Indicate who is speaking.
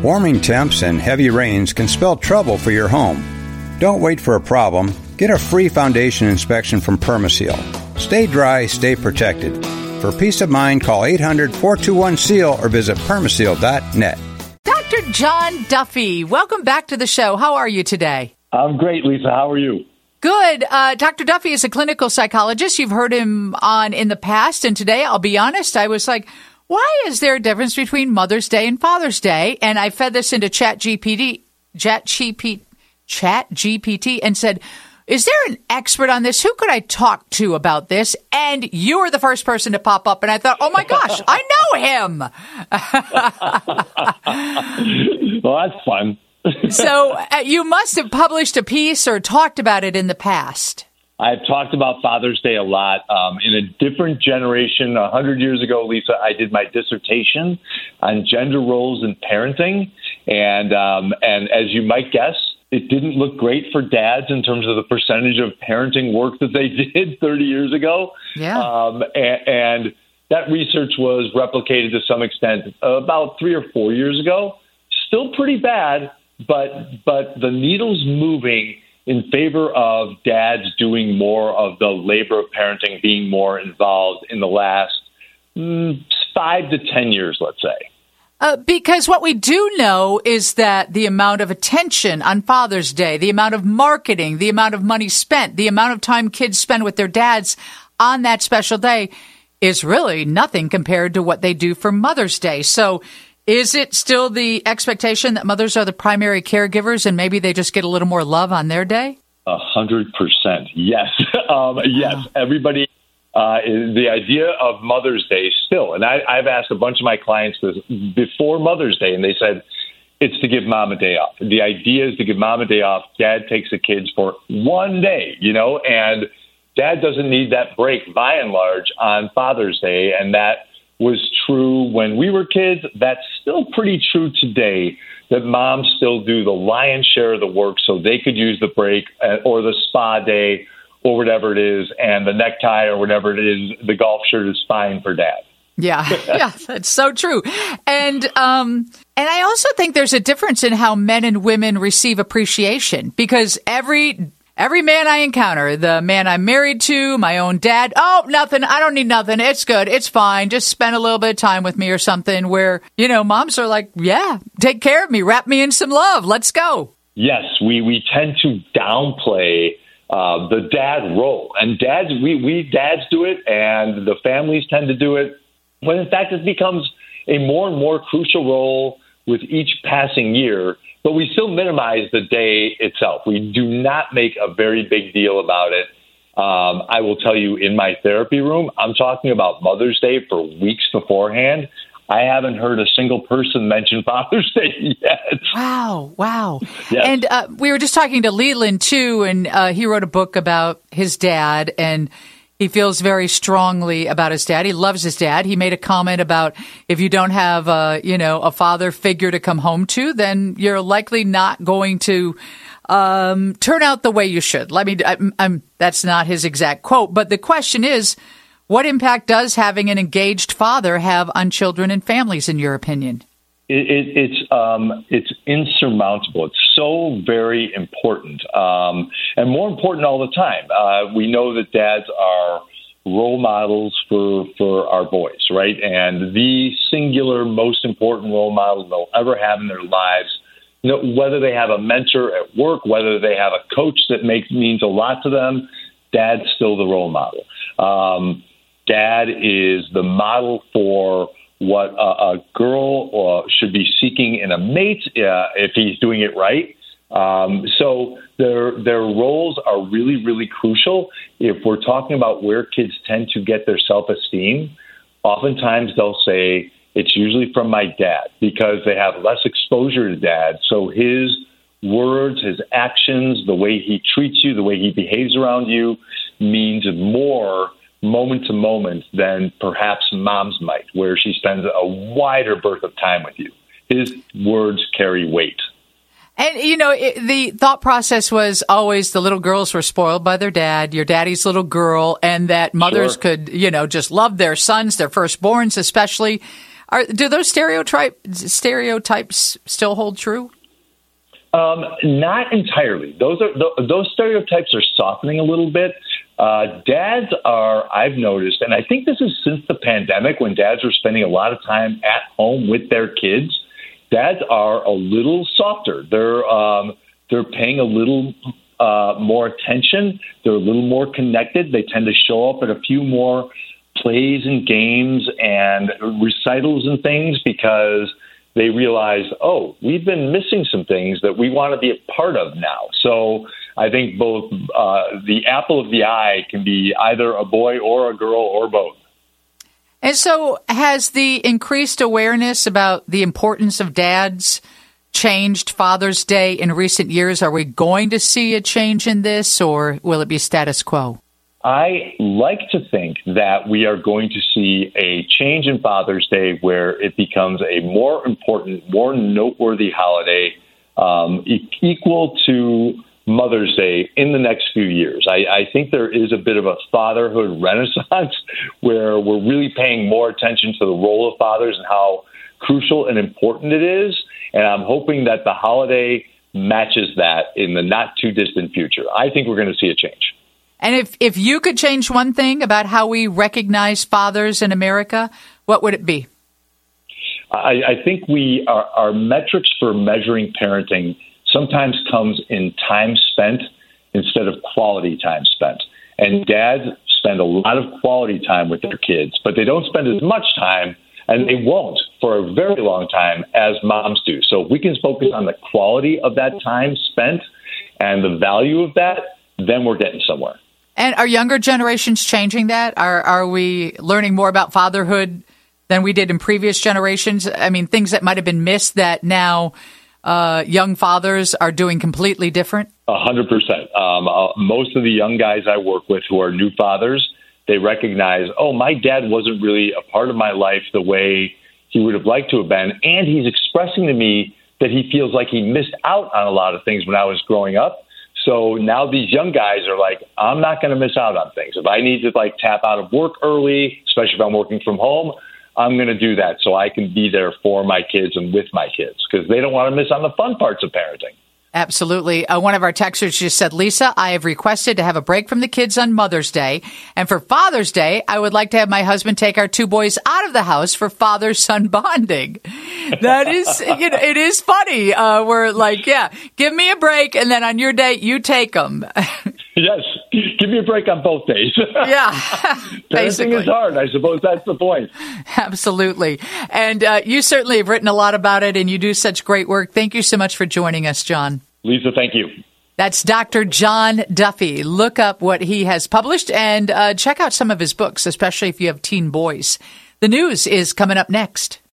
Speaker 1: Warming temps and heavy rains can spell trouble for your home. Don't wait for a problem. Get a free foundation inspection from Permaseal. Stay dry, stay protected. For peace of mind, call 800-421-SEAL or visit permaseal.net.
Speaker 2: Dr. John Duffy, welcome back to the show. How are you today?
Speaker 3: I'm great, Lisa. How are you?
Speaker 2: Good. Dr. Duffy is a clinical psychologist. You've heard him on in the past, and today, I'll be honest, I was like, why is there a difference between Mother's Day and Father's Day? And I fed this into ChatGPT and said, is there an expert on this? Who could I talk to about this? And you were the first person to pop up, and I thought, oh my gosh, I know him.
Speaker 3: Well, that's fun.
Speaker 2: So you must have published a piece or talked about it in the past.
Speaker 3: I've talked about Father's Day a lot. In a different generation, 100 years ago, Lisa, I did my dissertation on gender roles in parenting. And as you might guess, it didn't look great for dads in terms of the percentage of parenting work that they did 30 years ago.
Speaker 2: Yeah.
Speaker 3: And that research was replicated to some extent about 3 or 4 years ago. Still pretty bad, but the needle's moving in favor of dads doing more of the labor of parenting, being more involved in the last 5 to 10 years, let's say.
Speaker 2: Because what we do know is that the amount of attention on Father's Day, the amount of marketing, the amount of money spent, the amount of time kids spend with their dads on that special day is really nothing compared to what they do for Mother's Day. So is it still the expectation that mothers are the primary caregivers and maybe they just get a little more love on their day?
Speaker 3: 100%. Yes. Yes. Everybody. The idea of Mother's Day still, and I've asked a bunch of my clients this before Mother's Day, and they said it's to give mom a day off. The idea is to give mom a day off. Dad takes the kids for one day, and dad doesn't need that break by and large on Father's Day. And that was true when we were kids. That's still pretty true today, that moms still do the lion's share of the work so they could use the break or the spa day or whatever it is, and the necktie or whatever it is, the golf shirt is fine for dad.
Speaker 2: Yeah, that's so true. And I also think there's a difference in how men and women receive appreciation, because every man I encounter, the man I'm married to, my own dad, oh, nothing, I don't need nothing, it's good, it's fine, just spend a little bit of time with me or something, where, moms are like, yeah, take care of me, wrap me in some love, let's go.
Speaker 3: Yes, we tend to downplay the dad role. And dads, we dads do it, and the families tend to do it, when in fact it becomes a more and more crucial role with each passing year. But we still minimize the day itself. We do not make a very big deal about it. I will tell you, in my therapy room, I'm talking about Mother's Day for weeks beforehand. I haven't heard a single person mention Father's Day yet.
Speaker 2: Wow.
Speaker 3: Yes.
Speaker 2: And we were just talking to Leland, too, and he wrote a book about his dad, and he feels very strongly about his dad. He loves his dad. He made a comment about if you don't have, a father figure to come home to, then you're likely not going to turn out the way you should. That's not his exact quote, but the question is, what impact does having an engaged father have on children and families, in your opinion? It's insurmountable. It's so very important, and more important all the time. We know that dads are role models for our boys, right? And the singular most important role model they'll ever have in their lives, whether they have a mentor at work, whether they have a coach that means a lot to them, dad's still the role model. Dad is the model for what a girl should be seeking in a mate if he's doing it right. So their roles are really, really crucial. If we're talking about where kids tend to get their self-esteem, oftentimes they'll say, it's usually from my dad, because they have less exposure to dad. So his words, his actions, the way he treats you, the way he behaves around you means more moment to moment than perhaps mom's might, where she spends a wider berth of time with you. His words carry weight. And, the thought process was always the little girls were spoiled by their dad, your daddy's little girl, and that mothers could, just love their sons, their firstborns especially.
Speaker 4: Do those stereotypes still hold true?
Speaker 2: Not entirely. Those stereotypes are softening a little bit. Dads are, I've noticed, and I think this is since the pandemic when dads are spending a lot of time at home with their kids. Dads are a little softer. They're paying a little more attention. They're a little more connected. They tend to show up at a few more plays and games and recitals and things because they realize, oh, we've been missing some things that we want to be a part of now. So I think both the apple of the eye can be either a boy or a girl or both.
Speaker 4: And so has the increased awareness about the importance of dads changed Father's Day in recent years? Are we going to see a change in this, or will it be status quo?
Speaker 2: I like to think that we are going to see a change in Father's Day where it becomes a more important, more noteworthy holiday equal to Mother's Day in the next few years. I think there is a bit of a fatherhood renaissance where we're really paying more attention to the role of fathers and how crucial and important it is. And I'm hoping that the holiday matches that in the not too distant future. I think we're going to see a change.
Speaker 4: And if you could change one thing about how we recognize fathers in America, what would it be?
Speaker 2: I think our metrics for measuring parenting sometimes comes in time spent instead of quality time spent. And dads spend a lot of quality time with their kids, but they don't spend as much time, and they won't for a very long time, as moms do. So if we can focus on the quality of that time spent and the value of that, then we're getting somewhere.
Speaker 4: And are younger generations changing that? Are we learning more about fatherhood than we did in previous generations? I mean, things that might have been missed that now young fathers are doing completely different?
Speaker 2: 100%. Most of the young guys I work with who are new fathers, they recognize, oh, my dad wasn't really a part of my life the way he would have liked to have been. And he's expressing to me that he feels like he missed out on a lot of things when I was growing up. So now these young guys are like, I'm not going to miss out on things. If I need to tap out of work early, especially if I'm working from home, I'm going to do that so I can be there for my kids and with my kids because they don't want to miss on the fun parts of parenting.
Speaker 4: Absolutely. One of our texters just said, Lisa, I have requested to have a break from the kids on Mother's Day. And for Father's Day, I would like to have my husband take our two boys out of the house for father-son bonding. That is, it is funny. We're like, yeah, give me a break. And then on your day, you take them.
Speaker 2: Yes. Give me a break on both days.
Speaker 4: Yeah.
Speaker 2: Parenting is hard. I suppose that's the point.
Speaker 4: Absolutely. And you certainly have written a lot about it, and you do such great work. Thank you so much for joining us, John.
Speaker 2: Lisa, thank you.
Speaker 4: That's Dr. John Duffy. Look up what he has published and check out some of his books, especially if you have teen boys. The news is coming up next.